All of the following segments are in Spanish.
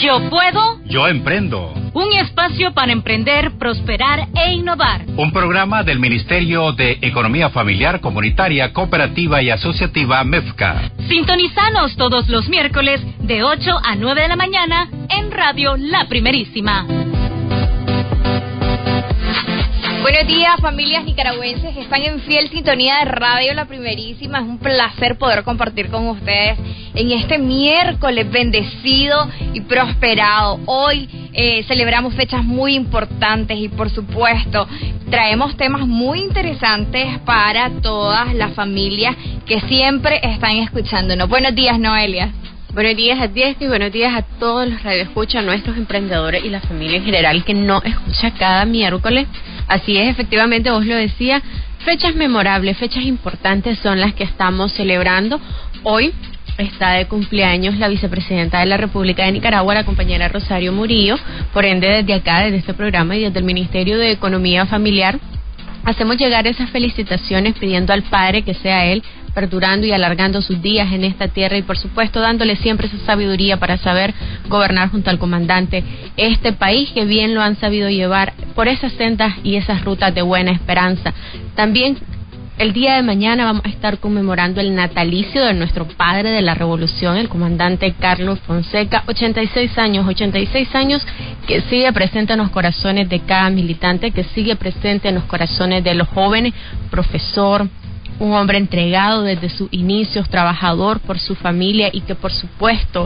Yo puedo. Yo emprendo. Un espacio para emprender, prosperar e innovar. Un programa del Ministerio de Economía Familiar, Comunitaria, Cooperativa y Asociativa MEFCA. Sintonizanos todos los miércoles de 8 a 9 de la mañana en Radio La Primerísima. Buenos días, familias nicaragüenses que están en fiel sintonía de Radio La Primerísima. Es un placer poder compartir con ustedes en este miércoles bendecido y prosperado. Hoy celebramos fechas muy importantes y, por supuesto, traemos temas muy interesantes para todas las familias que siempre están escuchándonos. Buenos días, Noelia. Buenos días a ti, y buenos días a todos los radioescuchas, nuestros emprendedores y la familia en general que nos escucha cada miércoles. Así es, efectivamente, vos lo decías, fechas memorables, fechas importantes son las que estamos celebrando. Hoy está de cumpleaños la vicepresidenta de la República de Nicaragua, la compañera Rosario Murillo. Por ende, desde acá, desde este programa y desde el Ministerio de Economía Familiar, hacemos llegar esas felicitaciones pidiendo al Padre que sea Él perdurando y alargando sus días en esta tierra y, por supuesto, dándole siempre esa sabiduría para saber gobernar junto al comandante este país que bien lo han sabido llevar por esas sendas y esas rutas de buena esperanza. También el día de mañana vamos a estar conmemorando el natalicio de nuestro padre de la revolución, el comandante Carlos Fonseca, 86 años que sigue presente en los corazones de cada militante, que sigue presente en los corazones de los jóvenes, profesor, un hombre entregado desde sus inicios, trabajador por su familia y que, por supuesto,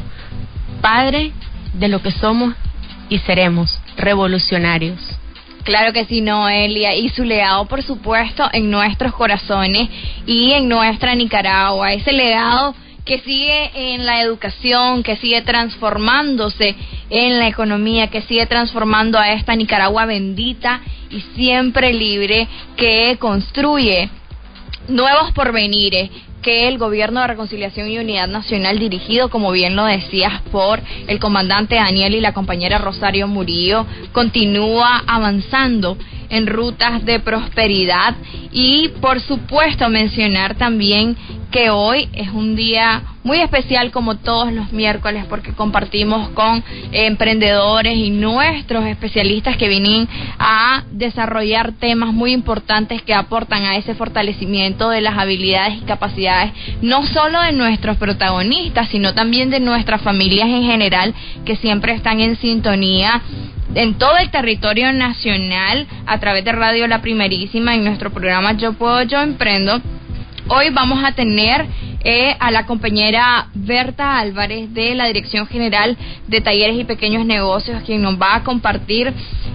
padre de lo que somos y seremos, revolucionarios. Claro que sí, Noelia, y su legado, por supuesto, en nuestros corazones y en nuestra Nicaragua, ese legado que sigue en la educación, que sigue transformándose en la economía, que sigue transformando a esta Nicaragua bendita y siempre libre, que construye nuevos porvenires, que el Gobierno de Reconciliación y Unidad Nacional, dirigido, como bien lo decías, por el comandante Daniel y la compañera Rosario Murillo, continúa avanzando en rutas de prosperidad. Y, por supuesto, mencionar también que hoy es un día muy especial, como todos los miércoles, porque compartimos con emprendedores y nuestros especialistas que vienen a desarrollar temas muy importantes que aportan a ese fortalecimiento de las habilidades y capacidades, no solo de nuestros protagonistas, sino también de nuestras familias en general, que siempre están en sintonía en todo el territorio nacional a través de Radio La Primerísima en nuestro programa Yo Puedo, Yo Emprendo. Hoy vamos a tener a la compañera Berta Álvarez de la Dirección General de Talleres y Pequeños Negocios, quien nos va a compartir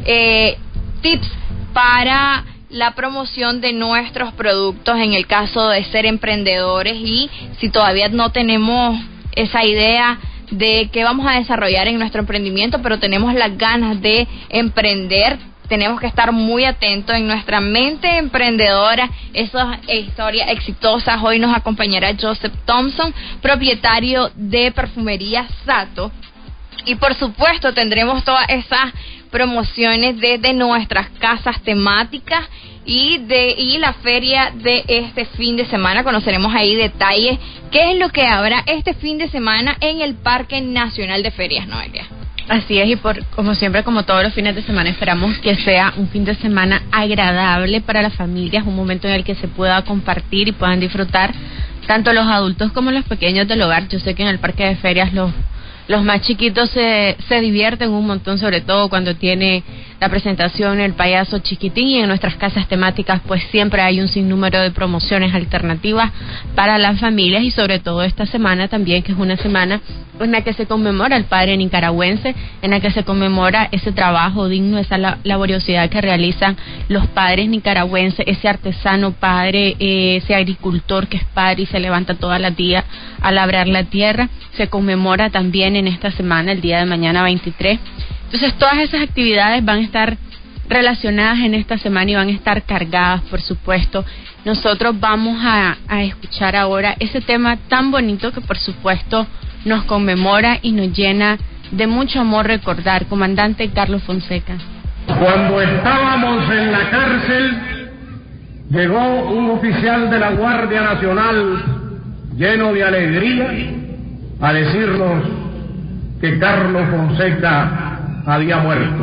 tips para la promoción de nuestros productos en el caso de ser emprendedores. Y si todavía no tenemos esa idea de qué vamos a desarrollar en nuestro emprendimiento, pero tenemos las ganas de emprender, tenemos que estar muy atentos en nuestra mente emprendedora, esas historias exitosas. Hoy nos acompañará Joseph Thompson, propietario de Perfumería Sato. Y, por supuesto, tendremos todas esas promociones desde nuestras casas temáticas y la feria de este fin de semana. Conoceremos ahí detalles, qué es lo que habrá este fin de semana en el Parque Nacional de Ferias, Noelia. Así es, y como siempre, como todos los fines de semana, esperamos que sea un fin de semana agradable para las familias, un momento en el que se pueda compartir y puedan disfrutar tanto los adultos como los pequeños del hogar. Yo sé que en el Parque de Ferias los más chiquitos se divierten un montón, sobre todo cuando tiene la presentación el payaso chiquitín, y en nuestras casas temáticas pues siempre hay un sinnúmero de promociones alternativas para las familias, y sobre todo esta semana también, que es una semana en la que se conmemora al padre nicaragüense, en la que se conmemora ese trabajo digno, esa laboriosidad que realizan los padres nicaragüenses, ese artesano padre, ese agricultor que es padre y se levanta todos los días a labrar la tierra. Se conmemora también en esta semana, el día de mañana 23. Entonces, todas esas actividades van a estar relacionadas en esta semana y van a estar cargadas, por supuesto. Nosotros vamos a escuchar ahora ese tema tan bonito que, por supuesto, nos conmemora y nos llena de mucho amor recordar. Comandante Carlos Fonseca. Cuando estábamos en la cárcel, llegó un oficial de la Guardia Nacional lleno de alegría a decirnos: que Carlos Fonseca había muerto.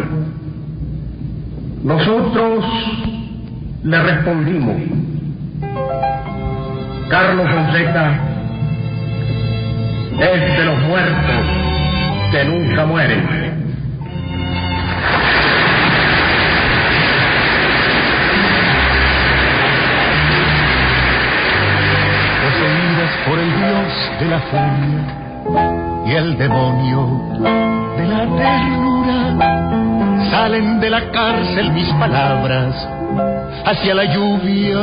Nosotros le respondimos: Carlos Fonseca es de los muertos que nunca mueren. Por el dios de la furia y el demonio de la ternura, salen de la cárcel mis palabras hacia la lluvia,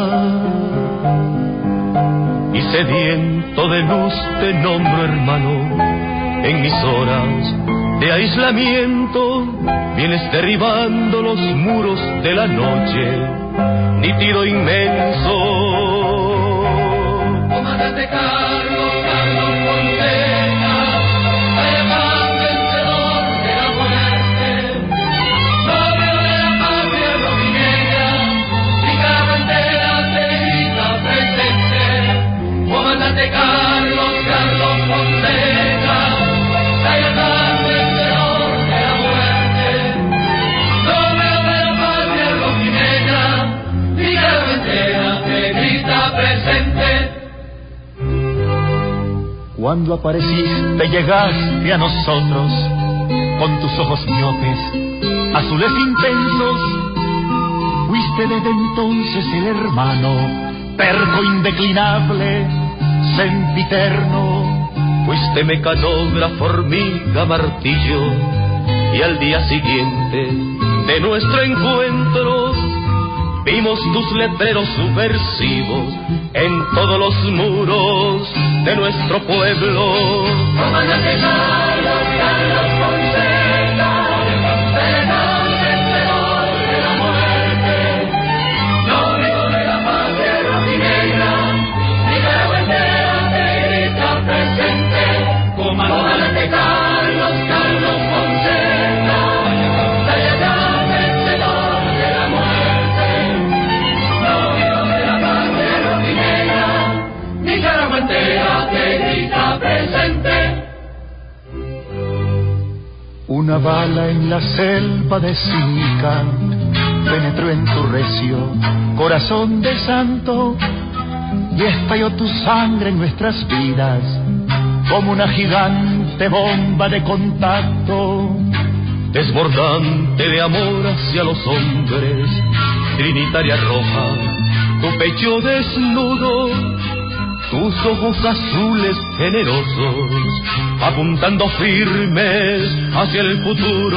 y sediento de luz te nombro hermano. En mis horas de aislamiento vienes derribando los muros de la noche, nítido inmenso. Comandante Carlos, Carlos Fonseca, Sayacán vencedor de la muerte, novio de la patria rojinegra, mi cara entera te grita presente. Comandante Carlos, Carlos Fonseca, Sayacán vencedor de la muerte, novio de la patria rojinegra, mi cara entera te grita presente. Cuando apareciste llegaste a nosotros con tus ojos miopes, azules intensos. Fuiste desde entonces el hermano, terco indeclinable, sempiterno. Fuiste mecanógrafo, hormiga, martillo, y al día siguiente de nuestro encuentro vimos tus letreros subversivos en todos los muros de nuestro pueblo. Comandante Carlos, Carlos Fonseca, Sayacán vencedor de la muerte, novio de la patria rojinegra, Nicaragua entera te grita presente. Comandante Carlos, Carlos Fonseca, Sayacán vencedor de la muerte, novio de la patria rojinegra, Nicaragua entera te grita presente. Una bala en la selva de Sica penetró en tu recio corazón de santo y estalló tu sangre en nuestras vidas como una gigante bomba de contacto, desbordante de amor hacia los hombres, trinitaria roja, tu pecho desnudo, tus ojos azules generosos, apuntando firmes hacia el futuro.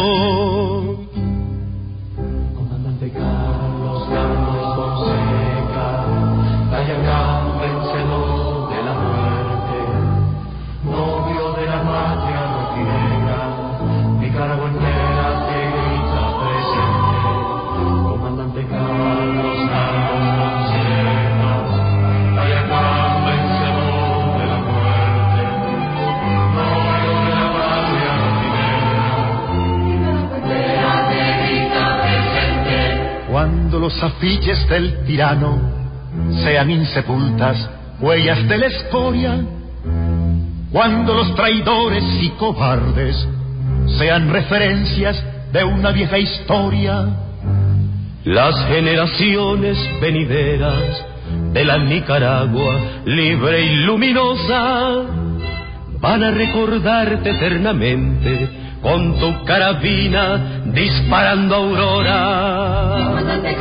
Comandante Carlos, Carlos Fonseca, Sayacán vencedor de la muerte, novio de la patria rojinegra, Nicaragua entera te grita presente. Comandante Carlos, Carlos Fonseca, Sayacán vencedor de la muerte, novio de la patria rojinegra, Nicaragua entera te grita presente. Cuando los afiches del tirano sean insepultas huellas de la escoria, cuando los traidores y cobardes sean referencias de una vieja historia, las generaciones venideras de la Nicaragua libre y luminosa van a recordarte eternamente con tu carabina disparando aurora.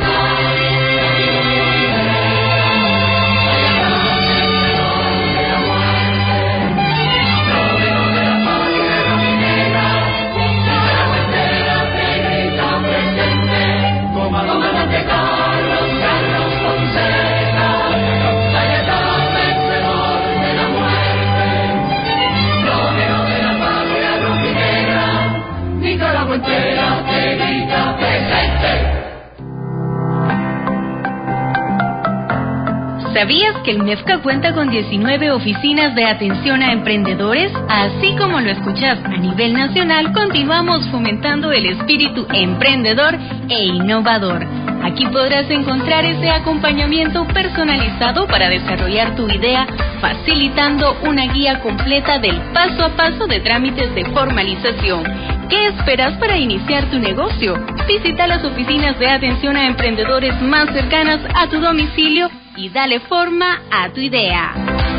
¿Sabías que el MEFCA cuenta con 19 oficinas de atención a emprendedores? Así como lo escuchas, a nivel nacional continuamos fomentando el espíritu emprendedor e innovador. Aquí podrás encontrar ese acompañamiento personalizado para desarrollar tu idea, facilitando una guía completa del paso a paso de trámites de formalización. ¿Qué esperas para iniciar tu negocio? Visita las oficinas de atención a emprendedores más cercanas a tu domicilio y dale forma a tu idea.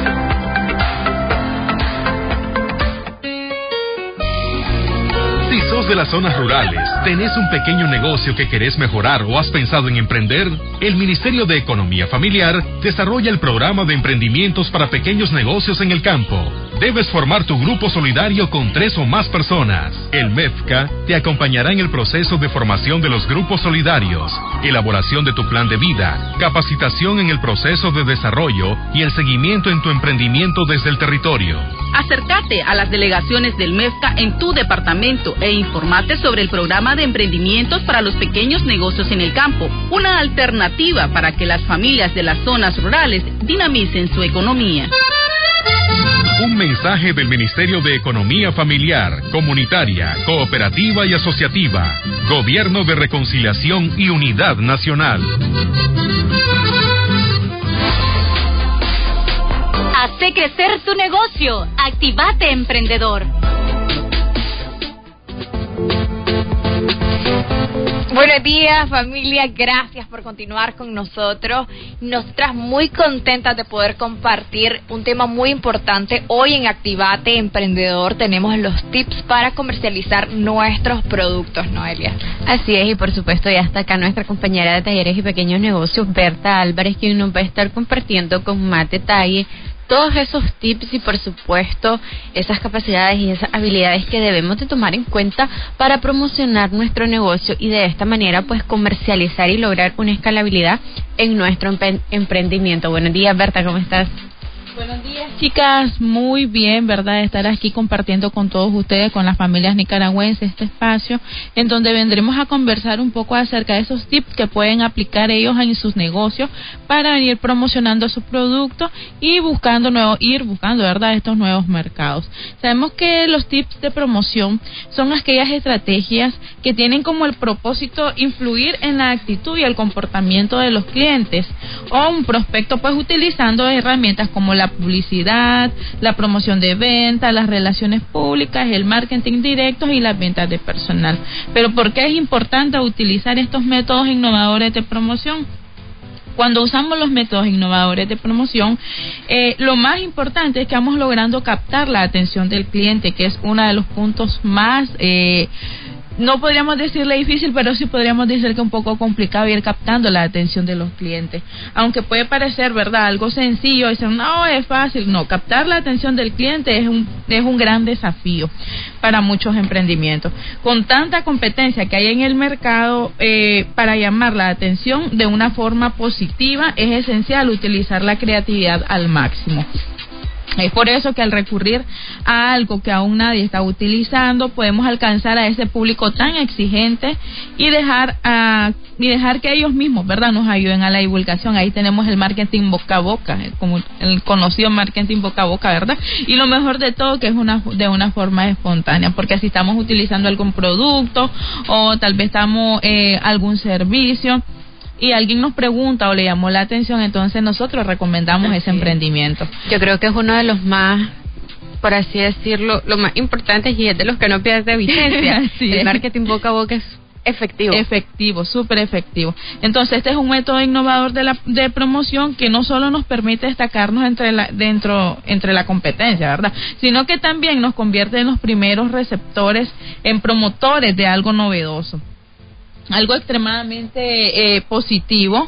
Si sos de las zonas rurales, tenés un pequeño negocio que querés mejorar o has pensado en emprender, el Ministerio de Economía Familiar desarrolla el programa de emprendimientos para pequeños negocios en el campo. Debes formar tu grupo solidario con 3 o más personas. El MEFCA te acompañará en el proceso de formación de los grupos solidarios, elaboración de tu plan de vida, capacitación en el proceso de desarrollo y el seguimiento en tu emprendimiento desde el territorio. Acércate a las delegaciones del MEFCA en tu departamento e informate sobre el programa de emprendimientos para los pequeños negocios en el campo, una alternativa para que las familias de las zonas rurales dinamicen su economía. Un mensaje del Ministerio de Economía Familiar, Comunitaria, Cooperativa y Asociativa, Gobierno de Reconciliación y Unidad Nacional. Hace crecer tu negocio. Activate, emprendedor. Buenos días, familia, gracias por continuar con nosotros. Nosotras muy contentas de poder compartir un tema muy importante. Hoy en Activate Emprendedor tenemos los tips para comercializar nuestros productos, Noelia. Así es, y por supuesto ya está acá nuestra compañera de talleres y pequeños negocios, Berta Álvarez, quien nos va a estar compartiendo con más detalle todos esos tips y por supuesto esas capacidades y esas habilidades que debemos de tomar en cuenta para promocionar nuestro negocio y de esta manera pues comercializar y lograr una escalabilidad en nuestro emprendimiento. Buenos días, Berta, ¿cómo estás? Buenos días, chicas, muy bien, ¿verdad? Estar aquí compartiendo con todos ustedes, con las familias nicaragüenses, este espacio en donde vendremos a conversar un poco acerca de esos tips que pueden aplicar ellos en sus negocios para venir promocionando su producto y ir buscando, ¿verdad?, estos nuevos mercados. Sabemos que los tips de promoción son aquellas estrategias que tienen como el propósito influir en la actitud y el comportamiento de los clientes o un prospecto, pues utilizando herramientas como la publicidad, la promoción de ventas, las relaciones públicas, el marketing directo y las ventas de personal. Pero ¿por qué es importante utilizar estos métodos innovadores de promoción? Cuando usamos los métodos innovadores de promoción, lo más importante es que vamos logrando captar la atención del cliente, que es uno de los puntos más no podríamos decirle difícil, pero sí podríamos decir que un poco complicado ir captando la atención de los clientes. Aunque puede parecer, ¿verdad?, algo sencillo, dicen, no, es fácil. No, captar la atención del cliente es un gran desafío para muchos emprendimientos. Con tanta competencia que hay en el mercado, para llamar la atención de una forma positiva, es esencial utilizar la creatividad al máximo. Es por eso que al recurrir a algo que aún nadie está utilizando, podemos alcanzar a ese público tan exigente y dejar que ellos mismos, ¿verdad?, nos ayuden a la divulgación. Ahí tenemos el marketing boca a boca, como el conocido marketing boca a boca, ¿verdad? Y lo mejor de todo que es de una forma espontánea, porque si estamos utilizando algún producto o tal vez estamos algún servicio y alguien nos pregunta o le llamó la atención, entonces nosotros recomendamos ese emprendimiento. Yo creo que es uno de los más, por así decirlo, los más importantes y es de los que no pierde vigencia. El marketing boca a boca es efectivo, súper efectivo. Entonces este es un método innovador de promoción que no solo nos permite destacarnos entre la competencia, ¿verdad?, sino que también nos convierte en los primeros receptores, en promotores de algo novedoso. Algo extremadamente positivo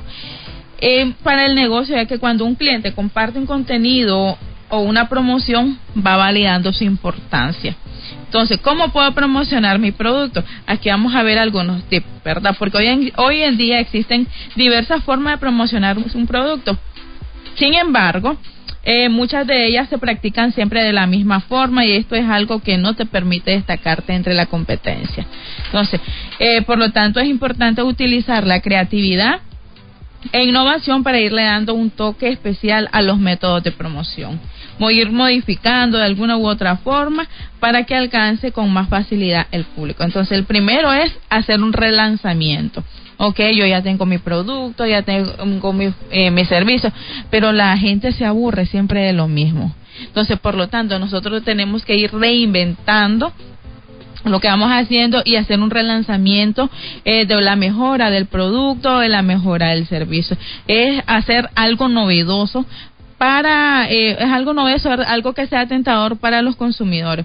para el negocio, ya que cuando un cliente comparte un contenido o una promoción, va validando su importancia. Entonces, ¿cómo puedo promocionar mi producto? Aquí vamos a ver algunos tips, ¿verdad? Porque hoy en día existen diversas formas de promocionar un producto. Sin embargo, muchas de ellas se practican siempre de la misma forma y esto es algo que no te permite destacarte entre la competencia. Entonces, por lo tanto, es importante utilizar la creatividad e innovación para irle dando un toque especial a los métodos de promoción. Ir modificando de alguna u otra forma para que alcance con más facilidad el público. Entonces, el primero es hacer un relanzamiento. Ok, yo ya tengo mi producto, ya tengo mi servicio, pero la gente se aburre siempre de lo mismo. Entonces, por lo tanto, nosotros tenemos que ir reinventando lo que vamos haciendo y hacer un relanzamiento de la mejora del producto, de la mejora del servicio. Es hacer algo novedoso es algo novedoso, algo que sea tentador para los consumidores.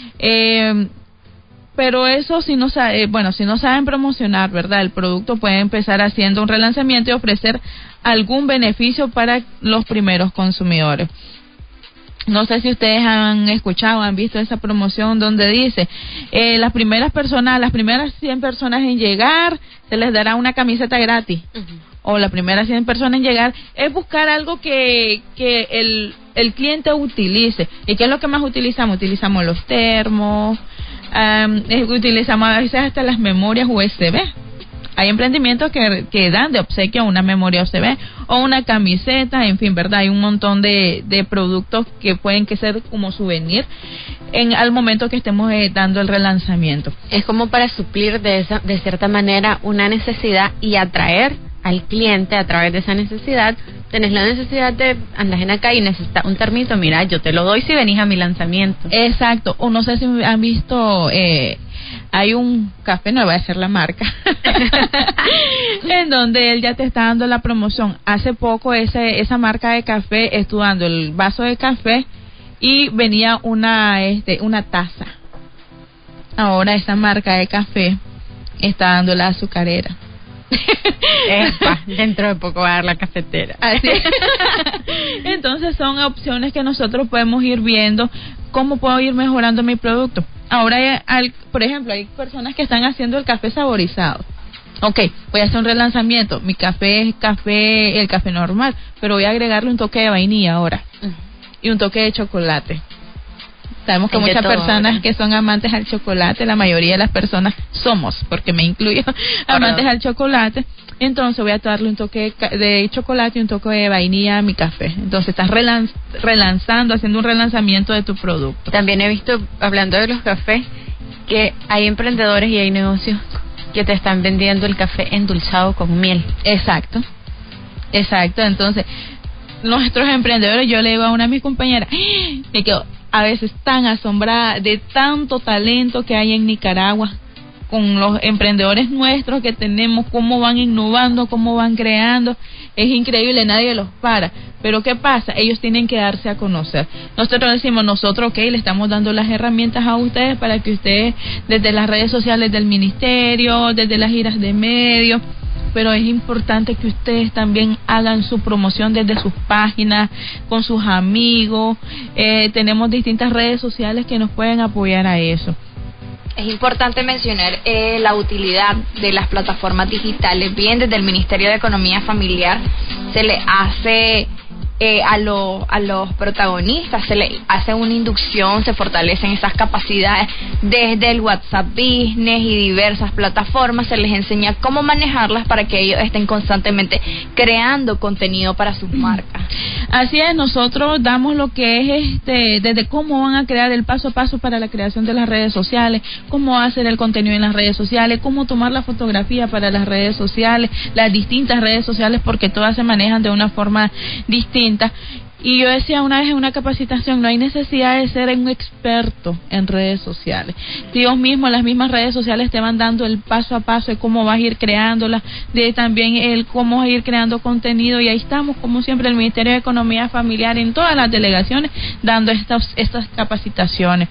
Pero eso si no saben promocionar, ¿verdad? El producto, puede empezar haciendo un relanzamiento y ofrecer algún beneficio para los primeros consumidores. No sé si ustedes han escuchado, han visto esa promoción donde dice, las primeras 100 personas en llegar, se les dará una camiseta gratis. O las primeras 100 personas en llegar, es buscar algo que el cliente utilice. ¿Y qué es lo que más utilizamos? Utilizamos los termos, utilizamos a veces hasta las memorias USB. Hay emprendimientos que dan de obsequio una memoria USB o una camiseta, en fin, ¿verdad? Hay un montón de productos que pueden ser como souvenir al momento que estemos dando el relanzamiento. Es como para suplir de cierta manera una necesidad y atraer al cliente a través de esa necesidad. Tenés la necesidad de andar en acá y necesitas un termito, mira, yo te lo doy si venís a mi lanzamiento. Exacto, o no sé si han visto, hay un café, no voy a hacer la marca, en donde él ya te está dando la promoción. Hace poco esa marca de café estuvo dando el vaso de café y venía una taza. Ahora esa marca de café está dando la azucarera. Dentro de poco va a dar la cafetera. Así. Entonces son opciones que nosotros podemos ir viendo cómo puedo ir mejorando mi producto. Ahora, por ejemplo, hay personas que están haciendo el café saborizado. Ok, voy a hacer un relanzamiento. Mi café es el café normal, pero voy a agregarle un toque de vainilla ahora y un toque de chocolate. Sabemos que muchas personas que son amantes al chocolate, la mayoría de las personas somos, porque me incluyo, amantes al chocolate. Entonces voy a darle un toque de chocolate y un toque de vainilla a mi café. Entonces estás relanzando, haciendo un relanzamiento de tu producto. También he visto, hablando de los cafés, que hay emprendedores y hay negocios que te están vendiendo el café endulzado con miel. Exacto. Entonces, nuestros emprendedores, yo le digo a una de mis compañeras, me quedo a veces tan asombrada de tanto talento que hay en Nicaragua con los emprendedores nuestros que tenemos, cómo van innovando, cómo van creando. Es increíble, nadie los para. Pero ¿qué pasa? Ellos tienen que darse a conocer. Nosotros decimos, le estamos dando las herramientas a ustedes para que ustedes, desde las redes sociales del ministerio, desde las giras de medios, pero es importante que ustedes también hagan su promoción desde sus páginas, con sus amigos. Tenemos distintas redes sociales que nos pueden apoyar a eso. Es importante mencionar la utilidad de las plataformas digitales. Bien, desde el Ministerio de Economía Familiar se le hace a los protagonistas, se le hace una inducción, se fortalecen esas capacidades desde el WhatsApp Business y diversas plataformas. Se les enseña cómo manejarlas para que ellos estén constantemente creando contenido para sus marcas. Así es, nosotros damos lo que es desde cómo van a crear el paso a paso para la creación de las redes sociales, cómo hacer el contenido en las redes sociales, cómo tomar la fotografía para las redes sociales, las distintas redes sociales, porque todas se manejan de una forma distinta. Y yo decía una vez en una capacitación, no hay necesidad de ser un experto en redes sociales. Dios mismo, las mismas redes sociales te van dando el paso a paso de cómo vas a ir creándolas, de también el cómo vas a ir creando contenido, y ahí estamos, como siempre, el Ministerio de Economía Familiar en todas las delegaciones dando estas capacitaciones.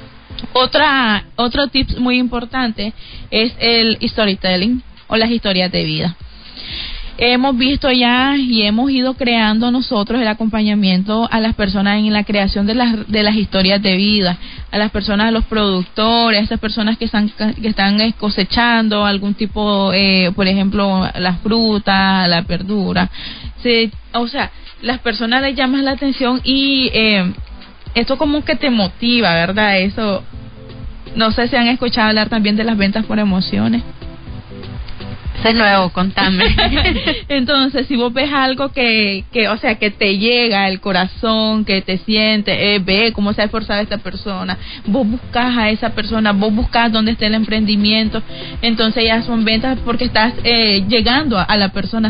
Otro tip muy importante es el storytelling o las historias de vida. Hemos visto ya y hemos ido creando nosotros el acompañamiento a las personas en la creación de las historias de vida, a las personas, a los productores, a esas personas que están cosechando algún tipo, por ejemplo, las frutas, la verdura. Las personas les llaman la atención y esto como que te motiva, ¿verdad? Eso, no sé si han escuchado hablar también de las ventas por emociones. Eso es nuevo, contame. Entonces, si vos ves algo que te llega al corazón, que te siente, ve cómo se ha esforzado esta persona, vos buscas a esa persona, vos buscas dónde está el emprendimiento, entonces ya son ventas porque estás llegando a la persona,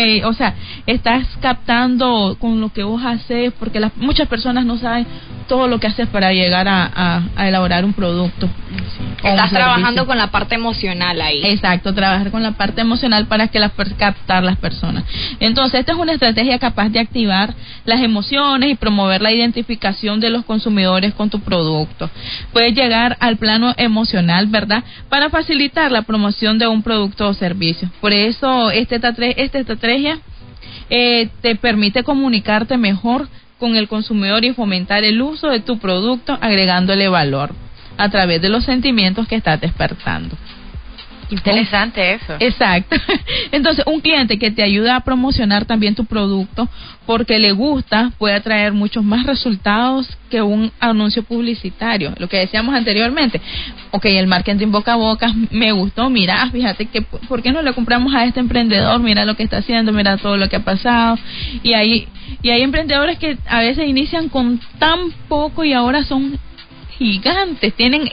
estás captando con lo que vos haces, porque muchas personas no saben todo lo que haces para llegar a elaborar un producto. Estás trabajando con la parte emocional ahí. Exacto, trabajar con la parte emocional para que captar las personas. Entonces, esta es una estrategia capaz de activar las emociones y promover la identificación de los consumidores con tu producto. Puedes llegar al plano emocional, ¿verdad?, para facilitar la promoción de un producto o servicio. Por eso, esta estrategia te permite comunicarte mejor con el consumidor y fomentar el uso de tu producto, agregándole valor a través de los sentimientos que estás despertando. Interesante eso. Exacto. Entonces, un cliente que te ayuda a promocionar también tu producto porque le gusta puede traer muchos más resultados que un anuncio publicitario. Lo que decíamos anteriormente. El marketing boca a boca me gustó. Mira, fíjate que ¿por qué no le compramos a este emprendedor? Mira lo que está haciendo, mira todo lo que ha pasado. Y hay emprendedores que a veces inician con tan poco y ahora son gigantes, tienen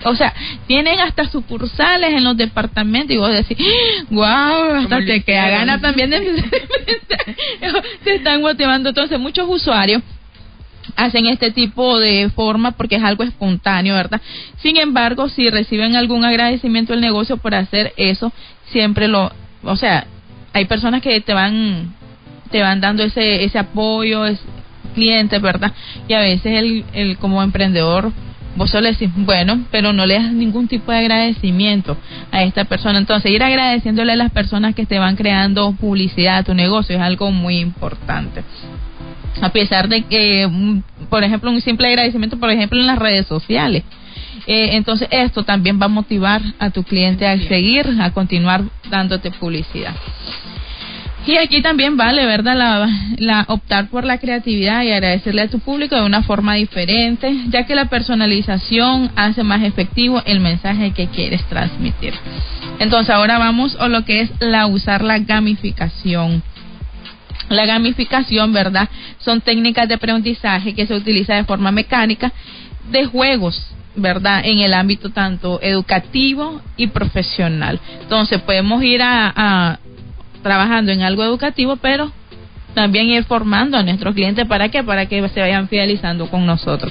hasta sucursales en los departamentos y vos decís, wow, hasta te queda gana también de te están motivando. Entonces muchos usuarios hacen este tipo de forma porque es algo espontáneo, ¿verdad? Sin embargo, si reciben algún agradecimiento del negocio por hacer eso, siempre hay personas que te van dando ese apoyo, clientes, ¿verdad? Y a veces el como emprendedor vos solo decís, bueno, pero no le das ningún tipo de agradecimiento a esta persona. Entonces, ir agradeciéndole a las personas que te van creando publicidad a tu negocio es algo muy importante. A pesar de que, por ejemplo, un simple agradecimiento, por ejemplo, en las redes sociales. Entonces, esto también va a motivar a tu cliente a seguir, a continuar dándote publicidad. Y aquí también vale, ¿verdad?, la optar por la creatividad y agradecerle a tu público de una forma diferente, ya que la personalización hace más efectivo el mensaje que quieres transmitir. Entonces, ahora vamos a lo que es usar la gamificación. La gamificación, ¿verdad?, son técnicas de aprendizaje que se utiliza de forma mecánica de juegos, ¿verdad?, en el ámbito tanto educativo y profesional. Entonces, podemos ir trabajando en algo educativo, pero también ir formando a nuestros clientes. ¿Para qué? Para que se vayan fidelizando con nosotros.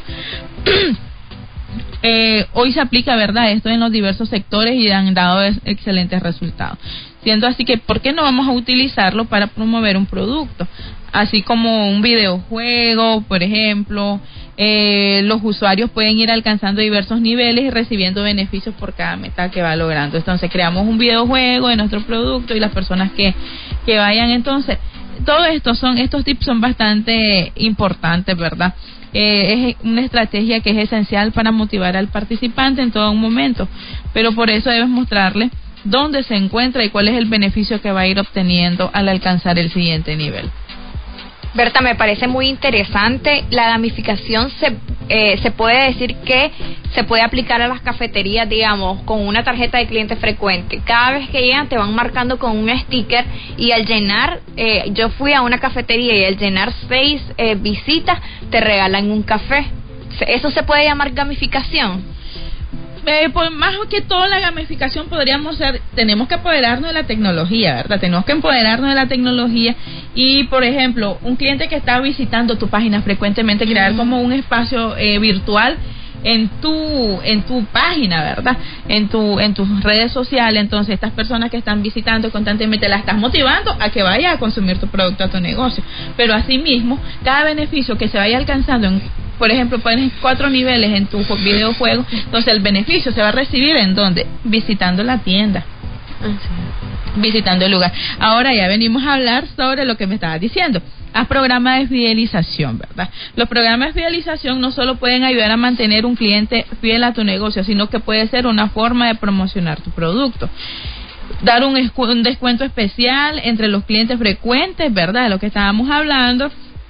Hoy se aplica, ¿verdad?, esto en los diversos sectores y han dado excelentes resultados. Siendo así que, ¿por qué no vamos a utilizarlo para promover un producto? Así como un videojuego, por ejemplo, los usuarios pueden ir alcanzando diversos niveles y recibiendo beneficios por cada meta que va logrando. Entonces, creamos un videojuego de nuestro producto y las personas que vayan, entonces, estos tips son bastante importantes, ¿verdad? Es una estrategia que es esencial para motivar al participante en todo momento, pero por eso debes mostrarle dónde se encuentra y cuál es el beneficio que va a ir obteniendo al alcanzar el siguiente nivel. Berta, me parece muy interesante. La gamificación se puede decir que se puede aplicar a las cafeterías, digamos, con una tarjeta de cliente frecuente. Cada vez que llegan te van marcando con un sticker y al llenar, yo fui a una cafetería y al llenar 6 visitas te regalan un café. ¿Eso se puede llamar gamificación? Pues más que todo la gamificación tenemos que apoderarnos de la tecnología, ¿verdad? Tenemos que empoderarnos de la tecnología y, por ejemplo, un cliente que está visitando tu página frecuentemente, crear como un espacio virtual en tu página, ¿verdad? En tus redes sociales. Entonces, estas personas que están visitando constantemente, las estás motivando a que vaya a consumir tu producto, a tu negocio. Pero asimismo, cada beneficio que se vaya alcanzando por ejemplo, pones 4 niveles en tu videojuego, entonces el beneficio se va a recibir ¿en dónde? Visitando la tienda. Visitando el lugar. Ahora ya venimos a hablar sobre lo que me estabas diciendo. Haz programas de fidelización, ¿verdad? Los programas de fidelización no solo pueden ayudar a mantener un cliente fiel a tu negocio, sino que puede ser una forma de promocionar tu producto. Dar un descuento especial entre los clientes frecuentes, ¿verdad? De lo que estábamos hablando.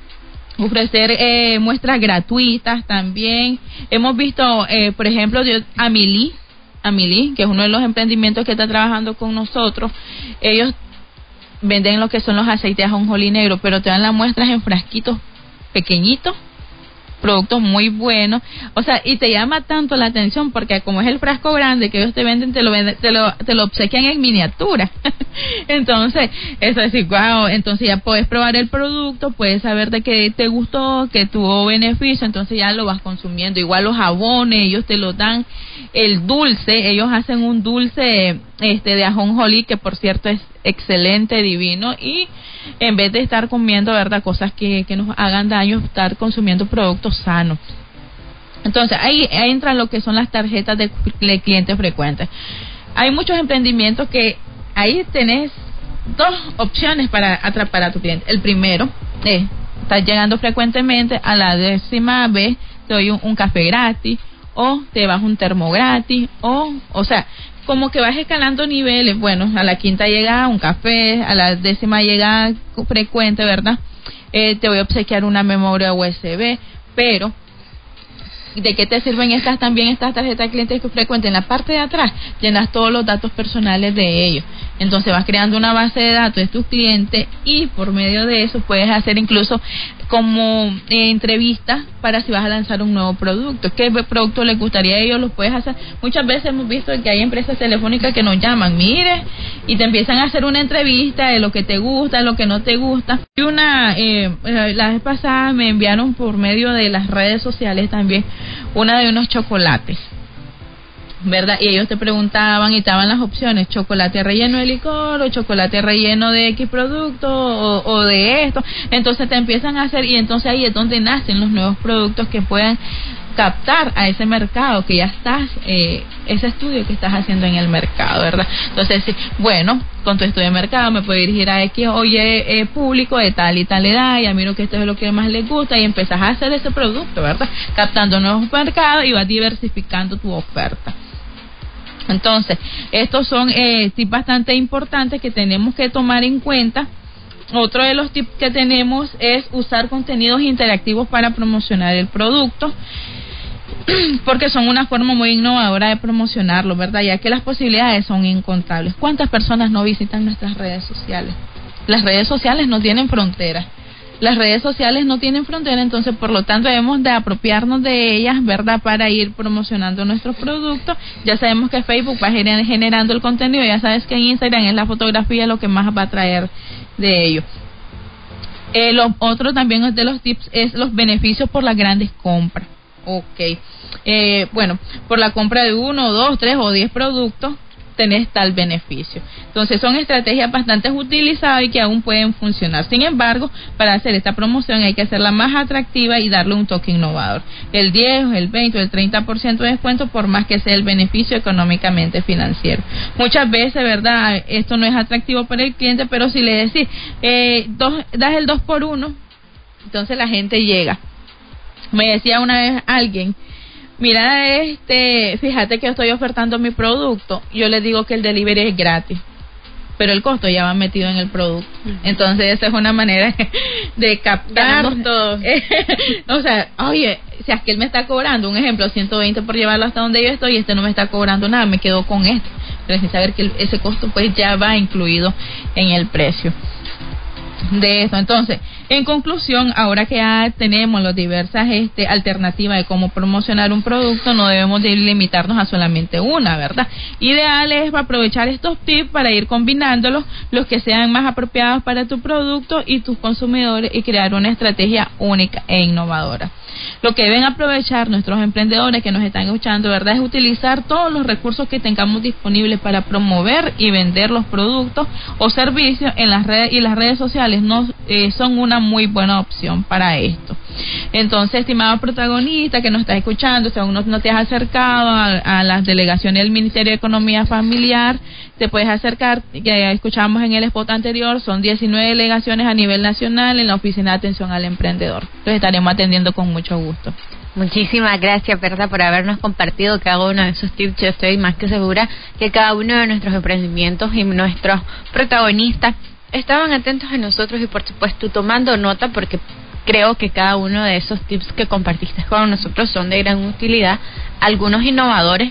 Ofrecer muestras gratuitas también. Hemos visto, por ejemplo, Amelie, Amelie, que es uno de los emprendimientos que está trabajando con nosotros. Ellos venden lo que son los aceites de ajonjolí negro, pero te dan las muestras en frasquitos pequeñitos, productos muy buenos, o sea, y te llama tanto la atención porque como es el frasco grande que ellos te venden, te lo obsequian en miniatura. Entonces, eso es decir, wow, entonces ya puedes probar el producto, puedes saber de qué te gustó, que tuvo beneficio, entonces ya lo vas consumiendo. Igual los jabones, ellos te lo dan, el dulce, ellos hacen un dulce de ajonjolí que por cierto es excelente, divino, y en vez de estar comiendo, ¿verdad?, cosas que nos hagan daño, estar consumiendo productos sanos. Entonces, ahí entra lo que son las tarjetas de clientes frecuentes. Hay muchos emprendimientos que ahí tenés dos opciones para atrapar a tu cliente. El primero es, estás llegando frecuentemente, a la 10ª vez te doy un café gratis, o te vas un termo gratis, o sea, como que vas escalando niveles. Bueno, a la 5ª llegada un café, a la 10ª llegada frecuente, ¿verdad? Te voy a obsequiar una memoria USB, pero ¿de qué te sirven estas tarjetas de clientes frecuentes? En la parte de atrás llenas todos los datos personales de ellos. Entonces vas creando una base de datos de tus clientes y por medio de eso puedes hacer incluso como entrevistas para si vas a lanzar un nuevo producto. ¿Qué producto les gustaría a ellos? Los puedes hacer. Muchas veces hemos visto que hay empresas telefónicas que nos llaman, mire, y te empiezan a hacer una entrevista de lo que te gusta, lo que no te gusta. Y la vez pasada me enviaron por medio de las redes sociales también una de unos chocolates, ¿verdad? Y ellos te preguntaban y estaban las opciones: chocolate relleno de licor o chocolate relleno de X producto o de esto. Entonces te empiezan a hacer, y entonces ahí es donde nacen los nuevos productos que puedan captar a ese mercado que ya estás, ese estudio que estás haciendo en el mercado, ¿verdad? Entonces, bueno, con tu estudio de mercado me puedo dirigir a X, oye, público de tal y tal edad, y miro que esto es lo que más les gusta, y empezás a hacer ese producto, ¿verdad? Captando nuevos mercados y vas diversificando tu oferta. Entonces, estos son tips bastante importantes que tenemos que tomar en cuenta. Otro de los tips que tenemos es usar contenidos interactivos para promocionar el producto, porque son una forma muy innovadora de promocionarlo, ¿verdad? Ya que las posibilidades son incontables. ¿Cuántas personas no visitan nuestras redes sociales? Las redes sociales no tienen fronteras. Las redes sociales no tienen frontera, entonces por lo tanto debemos de apropiarnos de ellas, ¿verdad?, para ir promocionando nuestros productos. Ya sabemos que Facebook va generando el contenido, ya sabes que en Instagram es la fotografía lo que más va a traer de ello. Lo otro también de los tips es los beneficios por las grandes compras. Bueno, por la compra de 1, 2, 3 o 10 productos tenés tal beneficio. Entonces son estrategias bastante utilizadas y que aún pueden funcionar. Sin embargo, para hacer esta promoción hay que hacerla más atractiva y darle un toque innovador. El 10, el 20 o el 30% de descuento, por más que sea el beneficio económicamente financiero. Muchas veces, ¿verdad?, esto no es atractivo para el cliente, pero si le decís, das el 2x1, entonces la gente llega. Me decía una vez alguien, mira, fíjate que estoy ofertando mi producto. Yo les digo que el delivery es gratis, pero el costo ya va metido en el producto. Entonces esa es una manera de captar todos. O sea, oye, si es que él me está cobrando, un ejemplo, 120 por llevarlo hasta donde yo estoy, y no me está cobrando nada, me quedo con esto. Pero sin saber que ese costo pues ya va incluido en el precio de eso. Entonces, en conclusión, ahora que ya tenemos las diversas alternativas de cómo promocionar un producto, no debemos de limitarnos a solamente una, ¿verdad? Ideal es aprovechar estos tips para ir combinándolos, los que sean más apropiados para tu producto y tus consumidores, y crear una estrategia única e innovadora. Lo que deben aprovechar nuestros emprendedores que nos están escuchando, ¿verdad?, es utilizar todos los recursos que tengamos disponibles para promover y vender los productos o servicios en las redes, y las redes sociales son una muy buena opción para esto. Entonces, estimado protagonista que nos estás escuchando, si aún no te has acercado a las delegaciones del Ministerio de Economía Familiar, te puedes acercar, que escuchamos en el spot anterior, son 19 delegaciones a nivel nacional en la Oficina de Atención al Emprendedor. Los estaremos atendiendo con mucho gusto. Muchísimas gracias, Berta, por habernos compartido cada uno de esos tips. Yo estoy más que segura que cada uno de nuestros emprendimientos y nuestros protagonistas estaban atentos a nosotros y, por supuesto, tomando nota, porque creo que cada uno de esos tips que compartiste con nosotros son de gran utilidad, algunos innovadores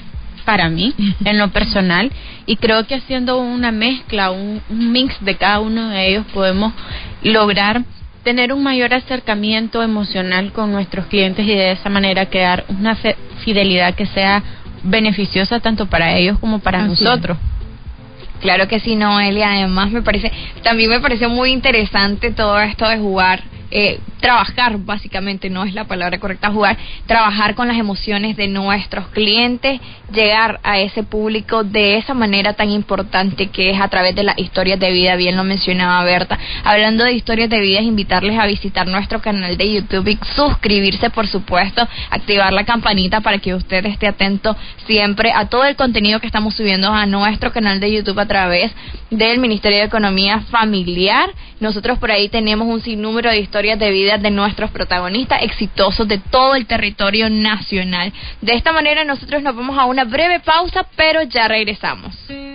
para mí, en lo personal, y creo que haciendo una mezcla, un mix de cada uno de ellos podemos lograr tener un mayor acercamiento emocional con nuestros clientes y de esa manera crear una fidelidad que sea beneficiosa tanto para ellos como para nosotros. Claro que sí, Noelia. Además también me pareció muy interesante todo esto de jugar, trabajar, básicamente, no es la palabra correcta, jugar, trabajar con las emociones de nuestros clientes, llegar a ese público de esa manera tan importante que es a través de las historias de vida, bien lo mencionaba Berta. Hablando de historias de vida, invitarles a visitar nuestro canal de YouTube y suscribirse, por supuesto, activar la campanita para que usted esté atento siempre a todo el contenido que estamos subiendo a nuestro canal de YouTube a través del Ministerio de Economía Familiar. Nosotros por ahí tenemos un sinnúmero de historias de vida de nuestros protagonistas exitosos de todo el territorio nacional. De esta manera nosotros nos vamos a una breve pausa, pero ya regresamos.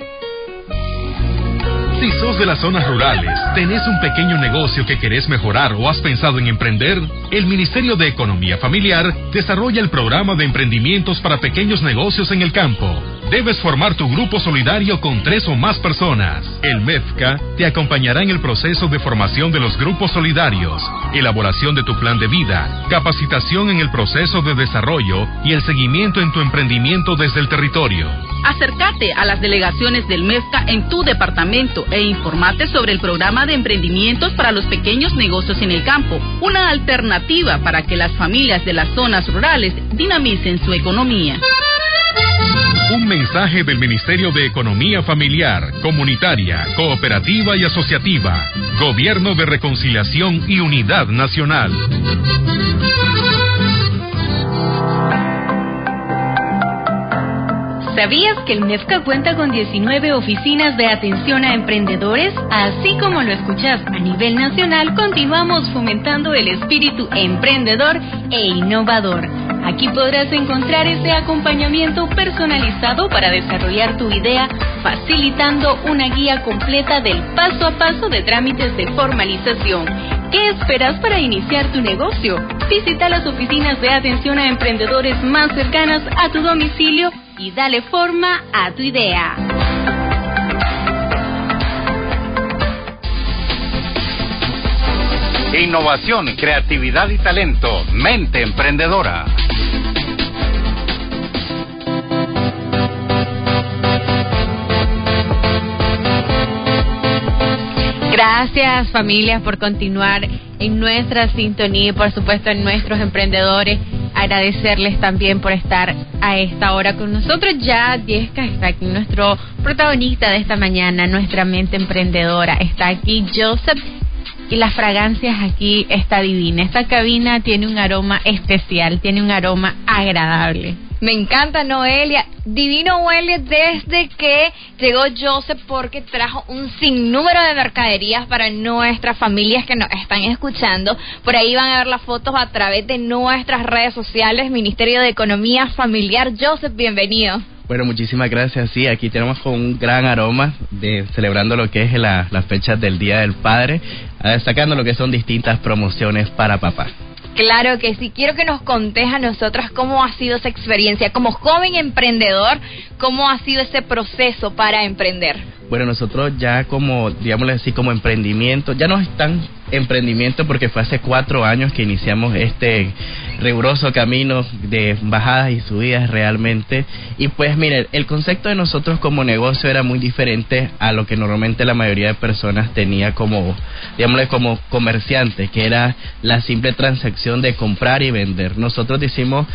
Si sos de las zonas rurales, tenés un pequeño negocio que querés mejorar o has pensado en emprender, el Ministerio de Economía Familiar desarrolla el programa de emprendimientos para pequeños negocios en el campo. Debes formar tu grupo solidario con 3 o más personas. El MEFCA te acompañará en el proceso de formación de los grupos solidarios, elaboración de tu plan de vida, capacitación en el proceso de desarrollo y el seguimiento en tu emprendimiento desde el territorio. Acércate a las delegaciones del MEFCA en tu departamento e informate sobre el programa de emprendimientos para los pequeños negocios en el campo, una alternativa para que las familias de las zonas rurales dinamicen su economía. Un mensaje del Ministerio de Economía Familiar, Comunitaria, Cooperativa y Asociativa, Gobierno de Reconciliación y Unidad Nacional. ¿Sabías que el MEFCA cuenta con 19 oficinas de atención a emprendedores? Así como lo escuchas, a nivel nacional continuamos fomentando el espíritu emprendedor e innovador. Aquí podrás encontrar ese acompañamiento personalizado para desarrollar tu idea, facilitando una guía completa del paso a paso de trámites de formalización. ¿Qué esperas para iniciar tu negocio? Visita las oficinas de atención a emprendedores más cercanas a tu domicilio y dale forma a tu idea. Innovación, creatividad y talento. Mente emprendedora. Gracias, familias, por continuar en nuestra sintonía y, por supuesto, en nuestros emprendedores. Agradecerles también por estar a esta hora con nosotros. Ya Diezca está aquí, nuestro protagonista de esta mañana, nuestra mente emprendedora. Está aquí Joseph y las fragancias aquí está divina. Esta cabina tiene un aroma especial, tiene un aroma agradable. Me encanta, Noelia. Divino huele desde que llegó Joseph, porque trajo un sinnúmero de mercaderías para nuestras familias que nos están escuchando. Por ahí van a ver las fotos a través de nuestras redes sociales, Ministerio de Economía Familiar. Joseph, bienvenido. Bueno, muchísimas gracias. Sí, aquí tenemos con un gran aroma celebrando lo que es las fechas del Día del Padre, destacando lo que son distintas promociones para papá. Claro que sí. Quiero que nos contes a nosotras cómo ha sido esa experiencia como joven emprendedor, cómo ha sido ese proceso para emprender. Bueno, nosotros ya como, digámosle así, como emprendimiento, ya no es tan emprendimiento porque fue hace 4 años que iniciamos este riguroso camino de bajadas y subidas realmente. Y pues mire, el concepto de nosotros como negocio era muy diferente a lo que normalmente la mayoría de personas tenía como, digámosle, como comerciante, que era la simple transacción de comprar y vender. Nosotros decidimos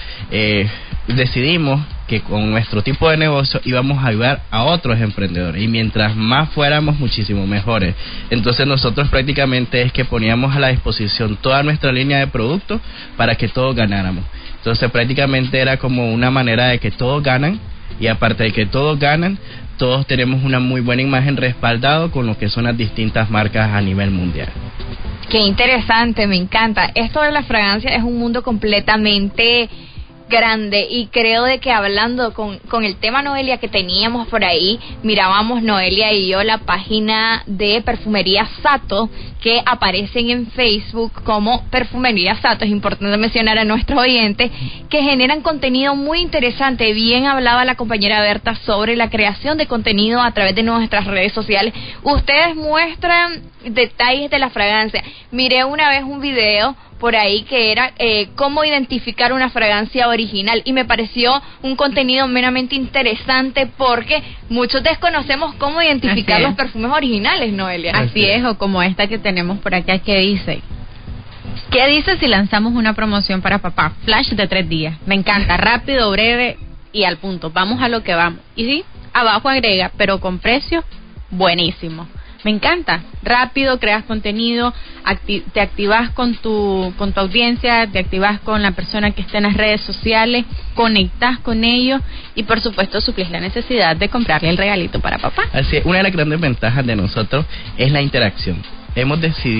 que con nuestro tipo de negocio íbamos a ayudar a otros emprendedores, y mientras más fuéramos, muchísimo mejores. Entonces nosotros prácticamente es que poníamos a la disposición toda nuestra línea de productos para que todos ganáramos. Entonces prácticamente era como una manera de que todos ganan, y aparte de que todos ganan, todos tenemos una muy buena imagen respaldado con lo que son las distintas marcas a nivel mundial. Qué interesante, me encanta. Esto de la fragancia es un mundo completamente grande, y creo de que hablando con el tema, Noelia, que teníamos por ahí, mirábamos Noelia y yo la página de Perfumería Sato, que aparecen en Facebook como Perfumería Sato. Es importante mencionar a nuestros oyentes que generan contenido muy interesante. Bien hablaba la compañera Berta sobre la creación de contenido a través de nuestras redes sociales. Ustedes muestran detalles de la fragancia. Miré una vez un video por ahí que era cómo identificar una fragancia original, y me pareció un contenido meramente interesante porque muchos desconocemos cómo identificar los perfumes originales, Noelia. Así es, o como esta que tenemos por acá que dice: ¿qué dice si lanzamos una promoción para papá? Flash de 3 días. Me encanta, rápido, breve y al punto. Vamos a lo que vamos. Y sí, abajo agrega, pero con precio buenísimo. Me encanta, rápido, creas contenido, te activas con tu audiencia, te activas con la persona que está en las redes sociales, conectas con ellos y por supuesto suplís la necesidad de comprarle el regalito para papá. Así es, una de las grandes ventajas de nosotros es la interacción. Hemos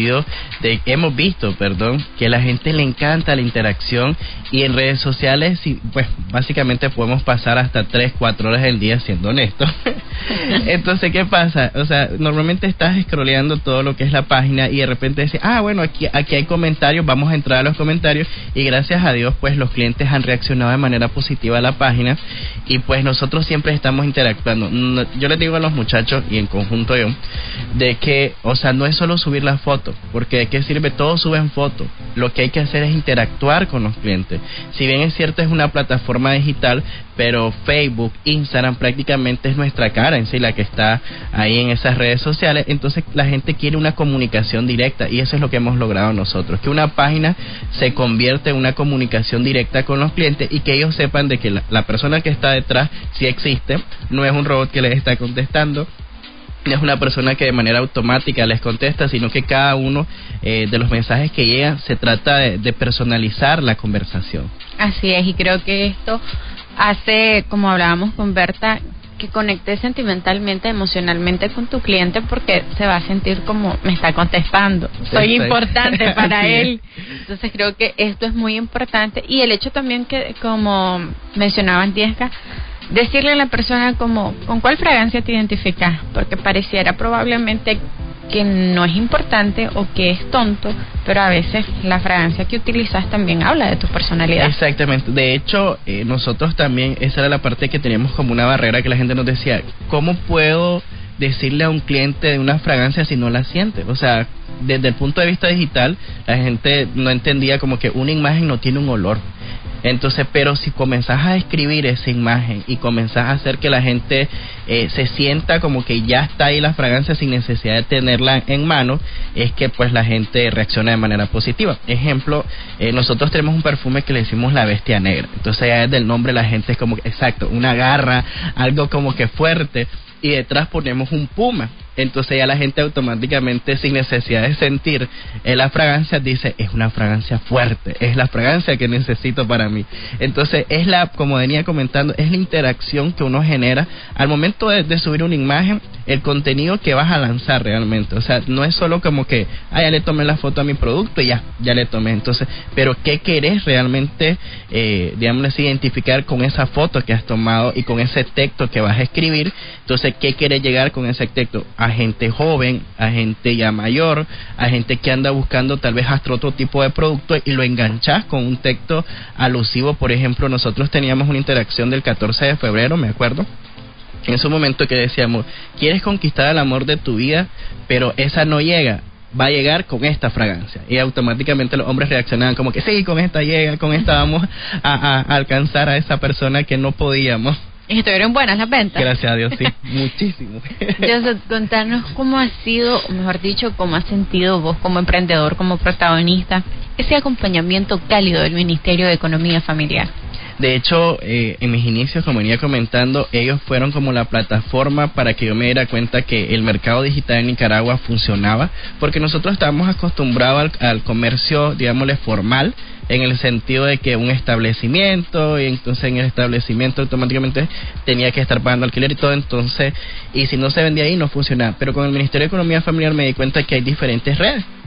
visto, que a la gente le encanta la interacción, y en redes sociales, pues básicamente podemos pasar hasta 3-4 horas del día, siendo honestos. Entonces, ¿qué pasa? O sea, normalmente estás scrolleando todo lo que es la página y de repente dices, bueno, aquí hay comentarios, vamos a entrar a los comentarios, y gracias a Dios, pues los clientes han reaccionado de manera positiva a la página, y pues nosotros siempre estamos interactuando. Yo les digo a los muchachos, y en conjunto yo, de que, o sea, no es solo subir la foto, porque ¿de qué sirve? Todos suben fotos. Lo que hay que hacer es interactuar con los clientes. Si bien es cierto, es una plataforma digital, pero Facebook, Instagram prácticamente es nuestra cara en sí, la que está ahí en esas redes sociales. Entonces la gente quiere una comunicación directa, y eso es lo que hemos logrado nosotros, que una página se convierte en una comunicación directa con los clientes, y que ellos sepan de que la persona que está detrás sí existe, no es un robot que les está contestando, no es una persona que de manera automática les contesta, sino que cada uno de los mensajes que llegan se trata de personalizar la conversación. Así es, y creo que esto hace, como hablábamos con Berta, que conectes sentimentalmente, emocionalmente con tu cliente, porque se va a sentir como me está contestando, soy importante para él. Entonces creo que esto es muy importante, y el hecho también que, como mencionaba Antiesca, decirle a la persona como con cuál fragancia te identificas, porque pareciera probablemente que no es importante o que es tonto, pero a veces la fragancia que utilizas también habla de tu personalidad. Exactamente. De hecho, nosotros también, esa era la parte que teníamos como una barrera, que la gente nos decía, ¿cómo puedo decirle a un cliente de una fragancia si no la siente? O sea, desde el punto de vista digital, la gente no entendía como que una imagen no tiene un olor. Entonces, pero si comenzás a escribir esa imagen y comenzás a hacer que la gente se sienta como que ya está ahí la fragancia sin necesidad de tenerla en mano, es que pues la gente reacciona de manera positiva. Ejemplo, nosotros tenemos un perfume que le decimos la bestia negra. Entonces ya desde el nombre la gente es como que, exacto, una garra, algo como que fuerte, y detrás ponemos un puma. Entonces ya la gente automáticamente, sin necesidad de sentir la fragancia, dice, es una fragancia fuerte, es la fragancia que necesito para mí. Entonces es como venía comentando, es la interacción que uno genera al momento de subir una imagen, el contenido que vas a lanzar realmente. O sea, no es solo como que, ya le tomé la foto a mi producto y ya le tomé. Entonces, pero ¿qué querés realmente, digamos, identificar con esa foto que has tomado y con ese texto que vas a escribir? Entonces, ¿qué querés llegar con ese texto? A gente joven, a gente ya mayor, a gente que anda buscando tal vez hasta otro tipo de producto, y lo enganchás con un texto alusivo. Por ejemplo, nosotros teníamos una interacción del 14 de febrero, me acuerdo, en ese momento que decíamos, ¿quieres conquistar el amor de tu vida? Pero esa no llega, va a llegar con esta fragancia. Y automáticamente los hombres reaccionaban como que sí, con esta llega, con esta vamos a alcanzar a esa persona que no podíamos. Y estuvieron buenas las ventas. Gracias a Dios, sí, muchísimo. Joseph, contarnos cómo ha sido, o mejor dicho, cómo has sentido vos como emprendedor, como protagonista, ese acompañamiento cálido del Ministerio de Economía Familiar. De hecho, en mis inicios, como venía comentando, ellos fueron como la plataforma para que yo me diera cuenta que el mercado digital en Nicaragua funcionaba, porque nosotros estábamos acostumbrados al comercio, digámosle, formal, en el sentido de que un establecimiento, y entonces en el establecimiento automáticamente tenía que estar pagando alquiler y todo, entonces, y si no se vendía ahí no funcionaba. Pero con el Ministerio de Economía Familiar me di cuenta que hay diferentes redes.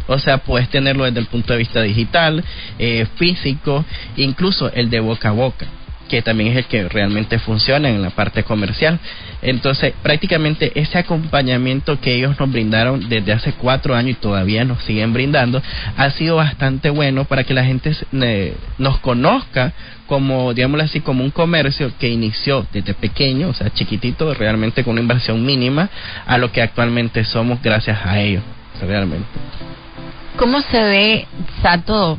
O sea, puedes tenerlo desde el punto de vista digital, físico, incluso el de boca a boca, que también es el que realmente funciona en la parte comercial. Entonces, prácticamente ese acompañamiento que ellos nos brindaron desde hace 4 años y todavía nos siguen brindando, ha sido bastante bueno para que la gente nos conozca como, digámoslo así, como un comercio que inició desde pequeño, o sea, chiquitito, realmente con una inversión mínima, a lo que actualmente somos gracias a ellos, realmente. ¿Cómo se ve Sato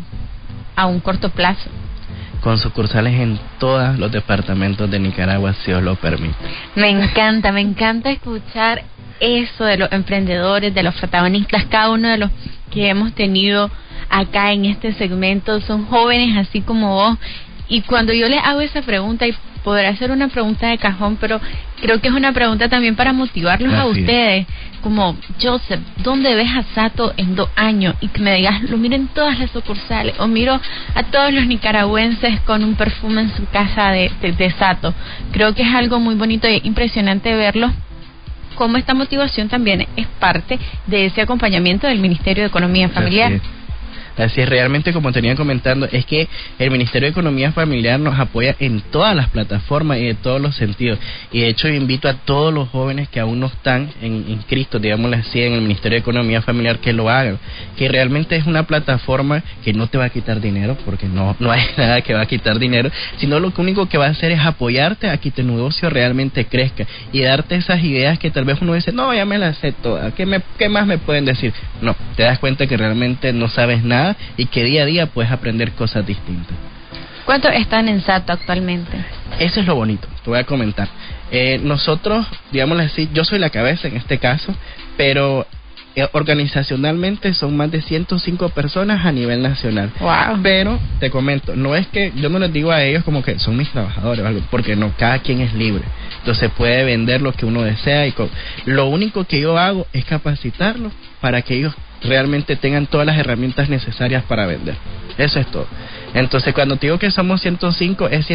a un corto plazo? Con sucursales en todos los departamentos de Nicaragua, si os lo permite. Me encanta escuchar eso de los emprendedores, de los protagonistas. Cada uno de los que hemos tenido acá en este segmento son jóvenes así como vos. Y cuando yo les hago esa pregunta, y podrá ser una pregunta de cajón, pero creo que es una pregunta también para motivarlos a ustedes. Como, Joseph, ¿dónde ves a Sato en 2 años? Y que me digas, lo miro en todas las sucursales, o miro a todos los nicaragüenses con un perfume en su casa de Sato. Creo que es algo muy bonito y impresionante verlo, como esta motivación también es parte de ese acompañamiento del Ministerio de Economía Familiar. Así es, realmente, como tenía comentando, es que el Ministerio de Economía Familiar nos apoya en todas las plataformas y en todos los sentidos. Y de hecho invito a todos los jóvenes que aún no están inscritos, digámoslo así, en el Ministerio de Economía Familiar, que lo hagan. Que realmente es una plataforma que no te va a quitar dinero, porque no hay nada que va a quitar dinero, sino lo único que va a hacer es apoyarte a que tu negocio realmente crezca y darte esas ideas que tal vez uno dice, no, ya me las sé todas, ¿qué más me pueden decir? No, te das cuenta que realmente no sabes nada y que día a día puedes aprender cosas distintas. ¿Cuántos están en Sato actualmente? Eso es lo bonito, te voy a comentar. Nosotros, digámoslo así, yo soy la cabeza en este caso, pero organizacionalmente son más de 105 personas a nivel nacional. Wow. Pero te comento, no es que yo no les digo a ellos como que son mis trabajadores o algo, porque no, cada quien es libre. Entonces puede vender lo que uno desea lo único que yo hago es capacitarlos para que ellos realmente tengan todas las herramientas necesarias para vender. Eso es todo. Entonces, cuando te digo que somos 105, es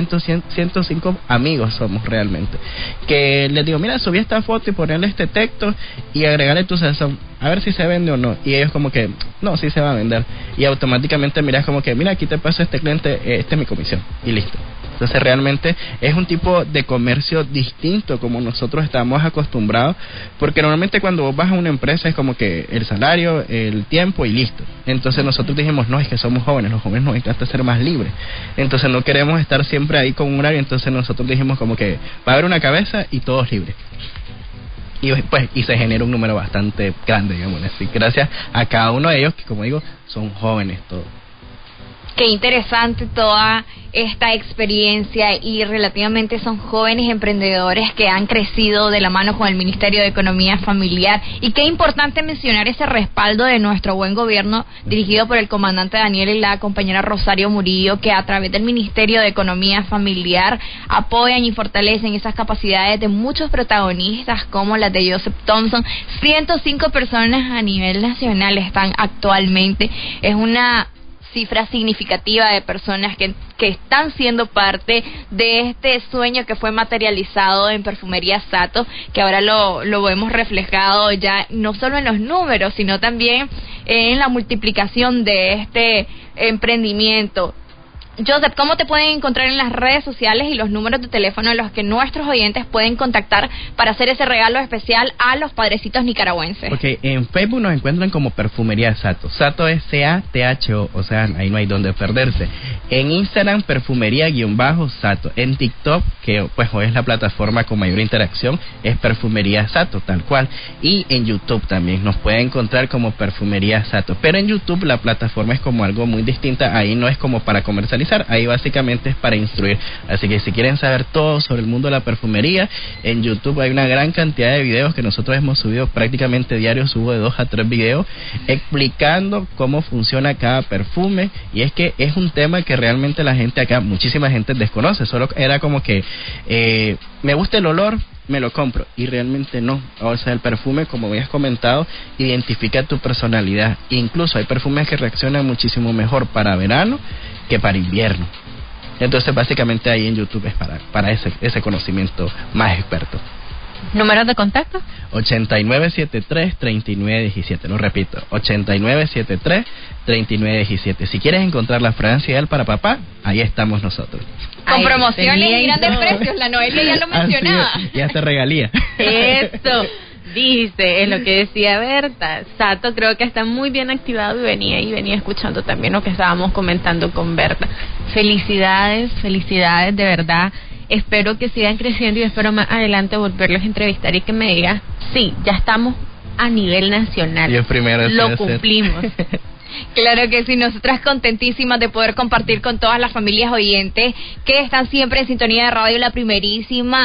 105 amigos somos realmente. Que les digo, mira, subí esta foto y ponerle este texto y agregarle tu sazón, a ver si se vende o no. Y ellos como que, no, sí se va a vender. Y automáticamente miras como que, mira, aquí te paso este cliente, esta es mi comisión. Y listo. Entonces realmente es un tipo de comercio distinto como nosotros estamos acostumbrados, porque normalmente cuando vos vas a una empresa es como que el salario, el tiempo y listo. Entonces nosotros dijimos, no, es que somos jóvenes, los jóvenes nos encanta ser más libres, entonces no queremos estar siempre ahí con un horario. Entonces nosotros dijimos como que va a haber una cabeza y todos libres. Y se genera un número bastante grande, digamos así, gracias a cada uno de ellos, que como digo, son jóvenes todos. Qué interesante toda esta experiencia, y relativamente son jóvenes emprendedores que han crecido de la mano con el Ministerio de Economía Familiar. Y qué importante mencionar ese respaldo de nuestro buen gobierno dirigido por el comandante Daniel y la compañera Rosario Murillo, que a través del Ministerio de Economía Familiar apoyan y fortalecen esas capacidades de muchos protagonistas como las de Joseph Thompson. 105 personas a nivel nacional están actualmente. Es una cifra significativa de personas que están siendo parte de este sueño que fue materializado en Perfumería Sato, que ahora lo vemos reflejado ya no solo en los números, sino también en la multiplicación de este emprendimiento. Joseph, ¿cómo te pueden encontrar en las redes sociales y los números de teléfono en los que nuestros oyentes pueden contactar para hacer ese regalo especial a los padrecitos nicaragüenses? Ok, en Facebook nos encuentran como Perfumería Sato. Sato es C-A-T-H-O, o sea, ahí no hay donde perderse. En Instagram, Perfumería-Sato. En TikTok, que pues hoy es la plataforma con mayor interacción, es Perfumería Sato, tal cual. Y en YouTube también nos pueden encontrar como Perfumería Sato. Pero en YouTube la plataforma es como algo muy distinta, ahí no es como para comercializar, ahí básicamente es para instruir. Así que si quieren saber todo sobre el mundo de la perfumería, en YouTube hay una gran cantidad de videos que nosotros hemos subido prácticamente diario. Subo de 2 a 3 videos explicando cómo funciona cada perfume, y es que es un tema que realmente la gente acá, muchísima gente desconoce. Solo era como que me gusta el olor, me lo compro, y realmente no. O sea, el perfume, como habías comentado, identifica tu personalidad. Incluso hay perfumes que reaccionan muchísimo mejor para verano que para invierno. Entonces básicamente ahí en YouTube es para ese conocimiento más experto. ¿Números de contacto? 8973-3917. Lo repito, 8973-3917. Si quieres encontrar la fragancia ideal para papá, ahí estamos nosotros. Con promociones y grandes precios, la Noelia ya lo mencionaba. Ya te regalía. Eso, dice, es lo que decía Berta. Sato creo que está muy bien activado y venía escuchando también lo que estábamos comentando con Berta. Felicidades, de verdad. Espero que sigan creciendo y espero más adelante volverlos a entrevistar y que me digan, sí, ya estamos a nivel nacional. Y el primero lo cumplimos. Claro que sí, nosotras contentísimas de poder compartir con todas las familias oyentes que están siempre en sintonía de Radio La Primerísima.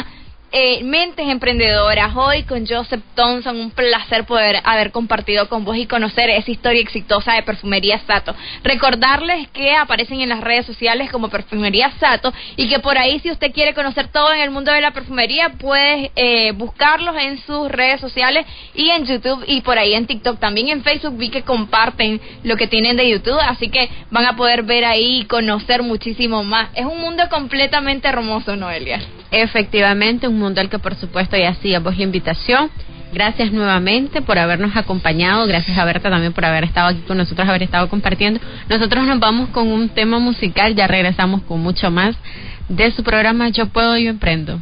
Mentes Emprendedoras, hoy con Joseph Thompson, un placer poder haber compartido con vos y conocer esa historia exitosa de Perfumería Sato. Recordarles que aparecen en las redes sociales como Perfumería Sato y que por ahí, si usted quiere conocer todo en el mundo de la perfumería, puedes buscarlos en sus redes sociales y en YouTube y por ahí en TikTok. También en Facebook vi que comparten lo que tienen de YouTube, así que van a poder ver ahí y conocer muchísimo más. Es un mundo completamente hermoso, Noelia. Efectivamente, un mundo al que por supuesto ya hacíamos la invitación. Gracias nuevamente por habernos acompañado, gracias a Berta también por haber estado aquí con nosotros, haber estado compartiendo. Nosotros nos vamos con un tema musical, ya regresamos con mucho más de su programa Yo Puedo, Yo Emprendo.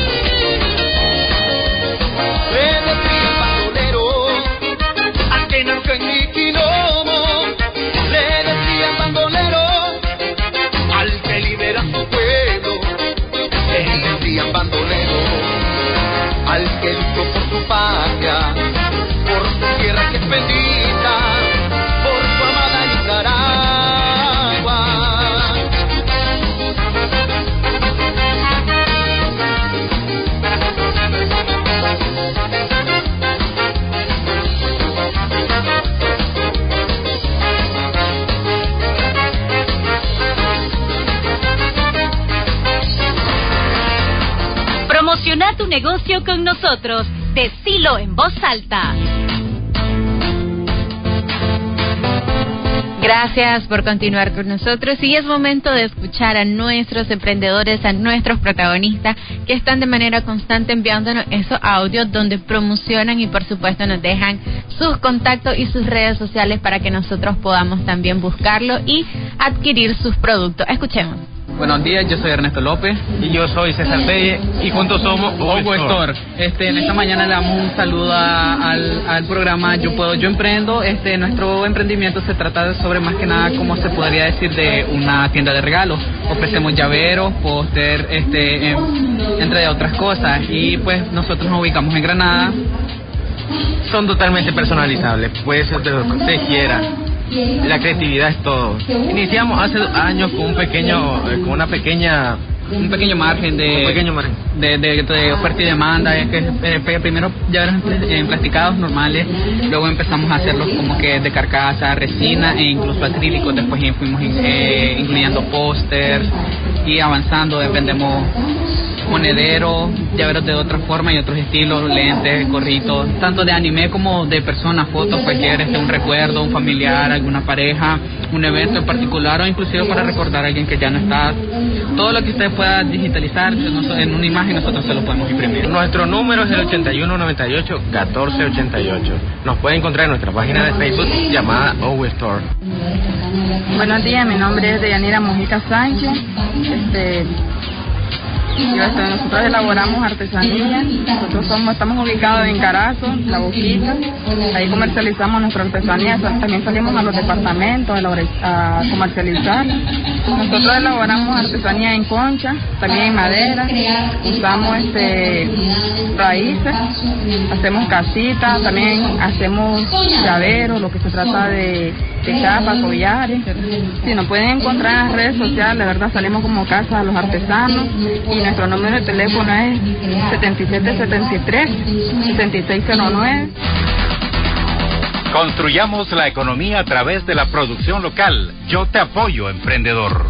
Al que Promociona tu negocio con nosotros. Decilo en voz alta. Gracias por continuar con nosotros y es momento de escuchar a nuestros emprendedores, a nuestros protagonistas que están de manera constante enviándonos esos audios donde promocionan y por supuesto nos dejan sus contactos y sus redes sociales para que nosotros podamos también buscarlo y adquirir sus productos. Escuchemos. Buenos días, yo soy Ernesto López. Y yo soy César Telle y juntos somos Ogo Store. En esta mañana le damos un saludo al programa Yo Puedo, Yo Emprendo. Nuestro emprendimiento se trata sobre más que nada, como se podría decir, de una tienda de regalos. Ofrecemos llaveros, póster, entre otras cosas. Y pues nosotros nos ubicamos en Granada. Son totalmente personalizables, puede ser de lo que usted quiera. La creatividad es todo. Iniciamos hace 2 años con un pequeño margen de oferta y demanda. Primero llaveros emplasticados normales, luego empezamos a hacerlos como que de carcasa, resina e incluso acrílicos. Después fuimos incluyendo póster y avanzando. Vendemos monederos, llaveros de otra forma y otros estilos, lentes, gorritos, tanto de anime como de personas, fotos, cualquier un recuerdo, un familiar, alguna pareja, un evento en particular o inclusive para recordar a alguien que ya no está. Todo lo que usted pueda digitalizar en una imagen nosotros se lo podemos imprimir. Nuestro número es el 8198-1488. Nos puede encontrar en nuestra página de Facebook llamada Ogo Store. Buenos días, mi nombre es Deyanira Mojica Sánchez. Nosotros elaboramos artesanía. Nosotros estamos ubicados en Carazo, La Boquita. Ahí comercializamos nuestra artesanía. También salimos a los departamentos a comercializar. Nosotros elaboramos artesanía en concha, también en madera. Usamos raíces, hacemos casitas, también hacemos llaveros, lo que se trata de chapas, collares. Sí, nos pueden encontrar en las redes sociales, la verdad salimos como Casa a los Artesanos y nuestro número de teléfono es 7773-6609. Construyamos la economía a través de la producción local. Yo te apoyo, emprendedor.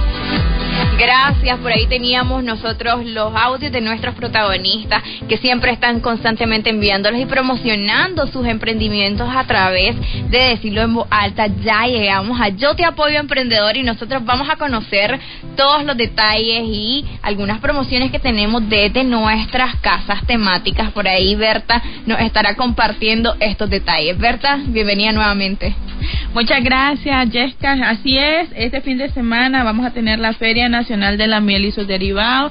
Gracias, por ahí teníamos nosotros los audios de nuestros protagonistas que siempre están constantemente enviándolos y promocionando sus emprendimientos a través de Decirlo en Voz Alta. Ya llegamos a Yo Te Apoyo Emprendedor y nosotros vamos a conocer todos los detalles y algunas promociones que tenemos desde nuestras casas temáticas. Por ahí Berta nos estará compartiendo estos detalles. Berta, bienvenida nuevamente. Muchas gracias, Jessica. Así es, este fin de semana vamos a tener la Feria Nacional de la Miel y sus derivados,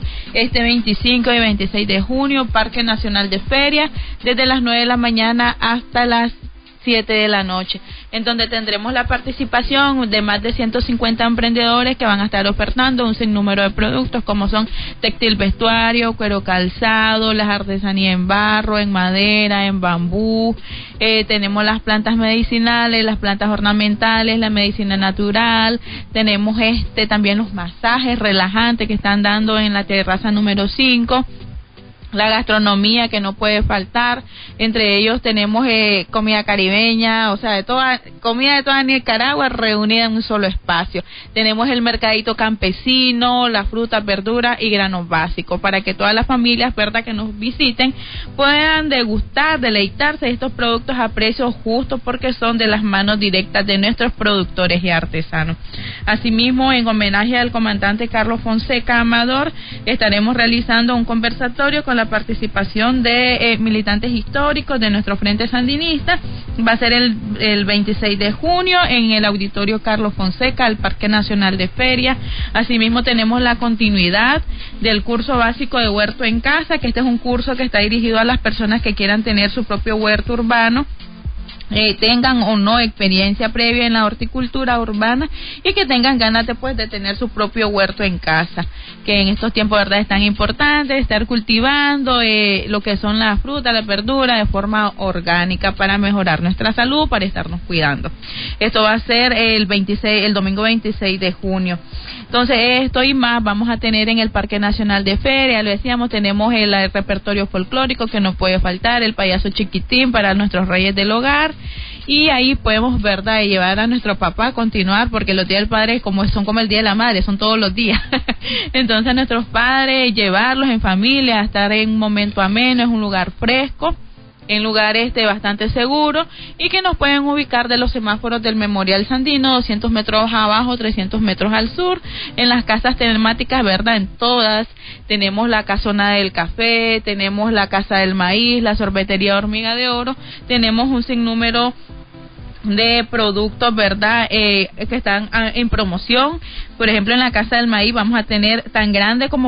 25 y 26 de junio, Parque Nacional de Feria, desde las 9 de la mañana hasta las 7 de la noche, en donde tendremos la participación de más de 150 emprendedores que van a estar ofertando un sinnúmero de productos como son textil, vestuario, cuero calzado, las artesanías en barro, en madera, en bambú. Tenemos las plantas medicinales, las plantas ornamentales, la medicina natural. Tenemos también los masajes relajantes que están dando en la terraza número 5. La gastronomía que no puede faltar, entre ellos tenemos comida caribeña, o sea, comida de toda Nicaragua reunida en un solo espacio. Tenemos el mercadito campesino, las frutas, verduras y granos básicos, para que todas las familias, verdad, que nos visiten puedan degustar, deleitarse de estos productos a precios justos porque son de las manos directas de nuestros productores y artesanos. Asimismo, en homenaje al comandante Carlos Fonseca Amador, estaremos realizando un conversatorio con la participación de militantes históricos de nuestro Frente Sandinista. Va a ser el 26 de junio en el Auditorio Carlos Fonseca, al Parque Nacional de Feria. Asimismo tenemos la continuidad del curso básico de huerto en casa, que este es un curso que está dirigido a las personas que quieran tener su propio huerto urbano, tengan o no experiencia previa en la horticultura urbana y que tengan ganas de tener su propio huerto en casa, que en estos tiempos, verdad, es tan importante estar cultivando lo que son las frutas, las verduras de forma orgánica para mejorar nuestra salud, para estarnos cuidando. Esto va a ser el domingo 26 de junio. Entonces, esto y más vamos a tener en el Parque Nacional de Feria. Lo decíamos, tenemos el repertorio folclórico que no puede faltar, el payaso chiquitín para nuestros reyes del hogar. y ahí podemos, ¿verdad?, llevar a nuestro papá a continuar, porque los días del padre son como el día de la madre, son todos los días. Entonces a nuestros padres, llevarlos en familia, a estar en un momento ameno, es un lugar fresco, en lugar bastante seguro, y que nos pueden ubicar de los semáforos del Memorial Sandino, 200 metros abajo, 300 metros al sur, en las casas temáticas, ¿verdad? En todas tenemos la casona del café, tenemos la casa del maíz, la sorbetería Hormiga de Oro, tenemos un sinnúmero de productos, ¿verdad?, que están en promoción. Por ejemplo, en la Casa del Maíz vamos a tener tan grande como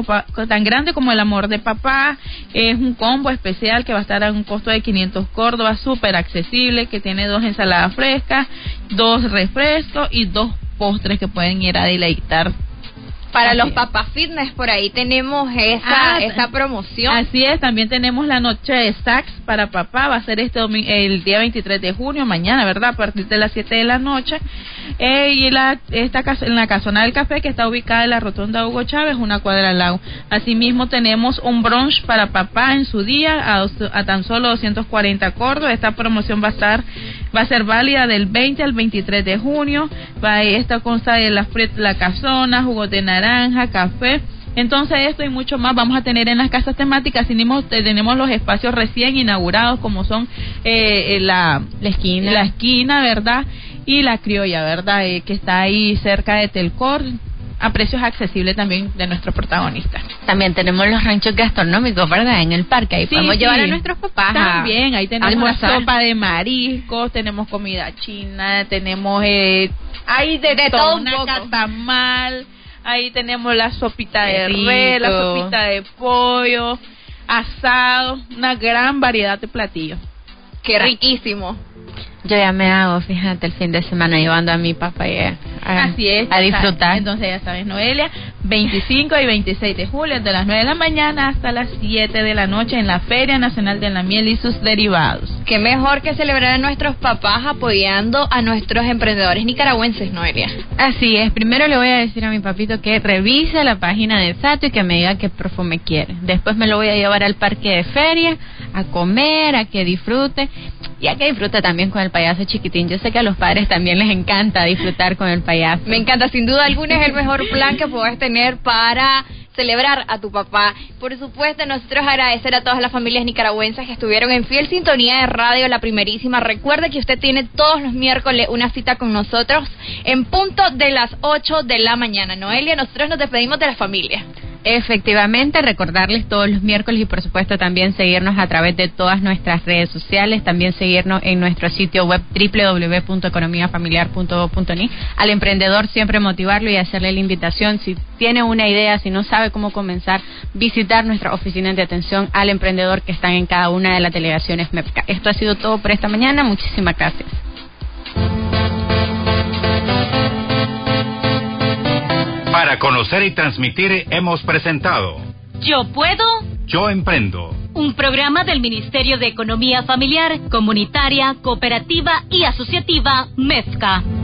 el amor de papá. Es un combo especial que va a estar a un costo de 500 córdobas, súper accesible, que tiene 2 ensaladas frescas, 2 refrescos y 2 postres que pueden ir a deleitar. Para los papás fitness, por ahí tenemos esa promoción. Así es, también tenemos la noche de snacks para papá, va a ser el día 23 de junio, mañana, ¿verdad?, a partir de las 7 de la noche. Y en la casona del café, que está ubicada en la rotonda Hugo Chávez, una cuadra al lago. Asimismo tenemos un brunch para papá en su día, a tan solo 240 córdobas. Esta promoción va a ser válida del 20 al 23 de junio. Esta consta de la casona, jugos de naranja, café. Entonces esto y mucho más vamos a tener en las casas temáticas. Tenemos los espacios recién inaugurados, como son la esquina, ¿verdad?, y la criolla, ¿verdad?, que está ahí cerca de Telcor, a precios accesibles también de nuestros protagonistas. También tenemos los ranchos gastronómicos, ¿verdad?, en el parque, ahí podemos llevar a nuestros papás. También, ahí tenemos almorzar. La sopa de mariscos, tenemos comida china, tenemos hay de todo un poco, tamal, ahí tenemos la sopita de res, la sopita de pollo, asado, una gran variedad de platillos. ¡Qué riquísimo! Yo ya me hago, fíjate, el fin de semana llevando a mi papá Así es, a disfrutar. Entonces ya sabes, Noelia, 25 y 26 de julio, de las 9 de la mañana hasta las 7 de la noche en la Feria Nacional de la Miel y sus derivados. Qué mejor que celebrar a nuestros papás apoyando a nuestros emprendedores nicaragüenses, Noelia. Así es, primero le voy a decir a mi papito que revise la página de Sato y que me diga qué perfume quiere. Después me lo voy a llevar al parque de feria, a comer, a que disfrute, y a que disfrute también con el payaso chiquitín. Yo sé que a los padres también les encanta disfrutar con el payaso. Me encanta, sin duda alguna es el mejor plan que puedas tener para celebrar a tu papá. Por supuesto, nosotros agradecer a todas las familias nicaragüenses que estuvieron en fiel sintonía de Radio La Primerísima. Recuerde que usted tiene todos los miércoles una cita con nosotros en punto de las 8 de la mañana. Noelia, nosotros nos despedimos de la familia. Efectivamente, recordarles todos los miércoles y por supuesto también seguirnos a través de todas nuestras redes sociales, también seguirnos en nuestro sitio web www.economiafamiliar.gov.ni. Al emprendedor siempre motivarlo y hacerle la invitación, si tiene una idea, si no sabe cómo comenzar, visitar nuestras oficinas de atención al emprendedor que están en cada una de las delegaciones MEPCA. Esto ha sido todo por esta mañana, muchísimas gracias. Para conocer y transmitir hemos presentado Yo Puedo, Yo Emprendo, un programa del Ministerio de Economía Familiar, Comunitaria, Cooperativa y Asociativa MEFCA.